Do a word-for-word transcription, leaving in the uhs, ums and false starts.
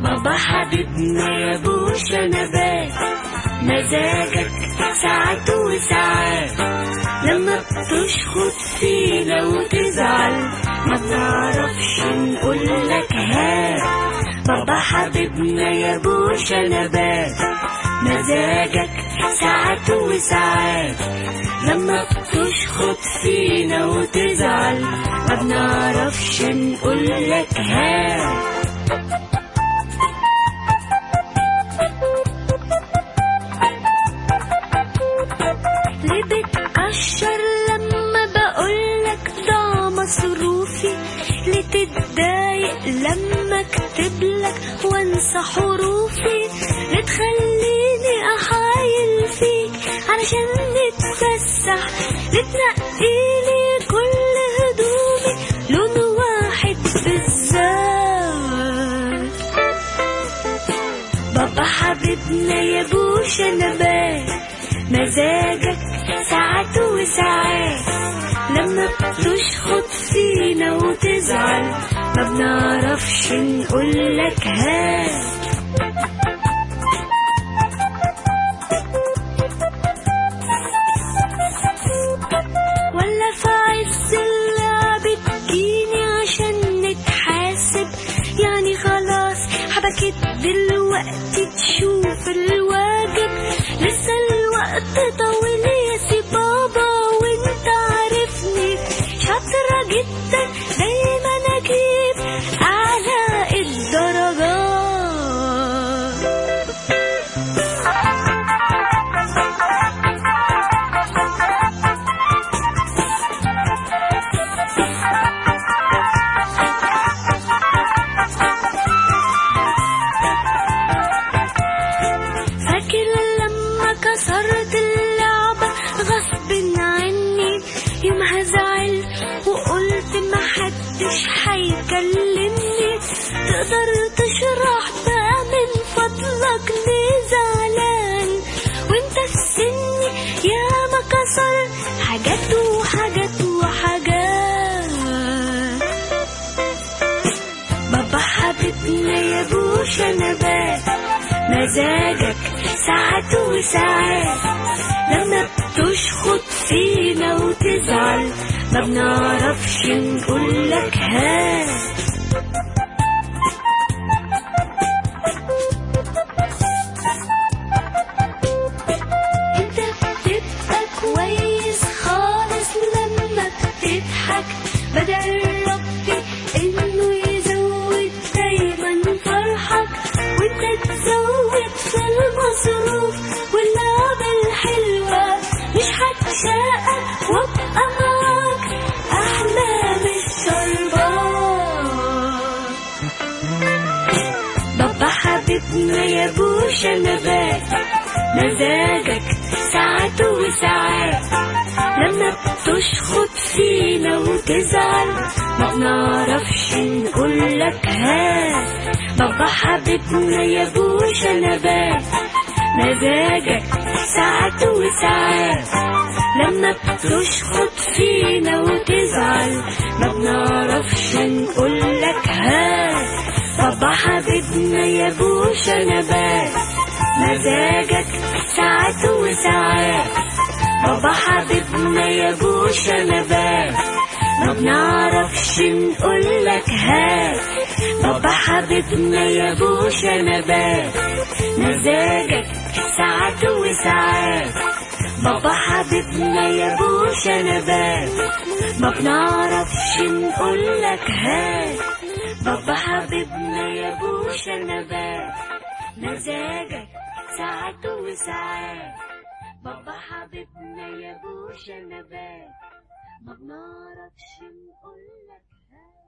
بابا حبيبنا يا بوشة نبات، مزاجك ساعات وساعات، لما بتشخط فينا وتزعل ما بنعرفش نقولك هات. بابا حبيبنا يا بوشة نبات، مزاجك ساعات وساعات، لما بتشخط فينا وتزعل ما بنعرفش نقولك هات. ليه بتقشر لما بقولك ضاع مصروفي؟ ليه تتضايق لما اكتبلك وانسى حروفي؟ ليه تخليني احايل فيك علشان نتفسح؟ ليه تنقيلي كل هدومي لون واحد بالذات؟ بابا حبيبنا يا بوشة نبات، مزاجك ساعات وساعات، لما بتشخط فينا وتزعل ما بنعرفش نقولك هات. ولا في عز اللعب تجيني عشان نتحاسب؟ يعني خلاص حبكت دلوقتي تشوف الواجب؟ لسه الوقت طويل يا سي بابا، وانت عارفني شاطرة جدا دايما اجيب اعلى الدرجات. فاكر لما كسرت اللعبة غصب عني؟ يومها زعلت وقلت محدش هيكلمني. تقدر تشرح بقى من فضلك ليه زعلان وانت في سني؟ يا ما كسر حاجات وحاجات وحاجات. بابا حبيبنا يا بوشة نبات، مزاجك ساعات وساعات، لما بتشخط فينا وتزعل ما بنعرفش نقولك هات. انت بتبقى كويس خالص لما بتضحك، بدل ربي انه يزود دايما فرحك، وانت تزود في المصروف واللعب الحلوة مش هتشاقى وابقى معاك احلى من الشربات. بابا حبيبنا يا بوشة نبات، مزاجك ساعات وساعات، لما بتشخط فينا وتزعل ما بنعرفش نقولك هات. بابا حبيبنا يا بوشة نبات، مزاجك ساعات وساعات، لما بتشخط فينا وتزعل ما بنعرفش نقولك هات. بابا حبيبنا يا بوشة نبات، مزاجك ساعات وساعات، بابا حبيبنا يا بوشة نبات، ما بنعرفش نقولك هات. بابا حبيبنا يا بوشة نبات، مزاجك ساعات وساعات، بابا حبيبنا يا بوشة نبات، ما بنعرفش نقولك هات. بابا حبيبنا يا بوشة نبات، مزاجك ساعات وساعات، بابا حبيبنا يا بوشة نبات، ما بنعرفش نقولك هات.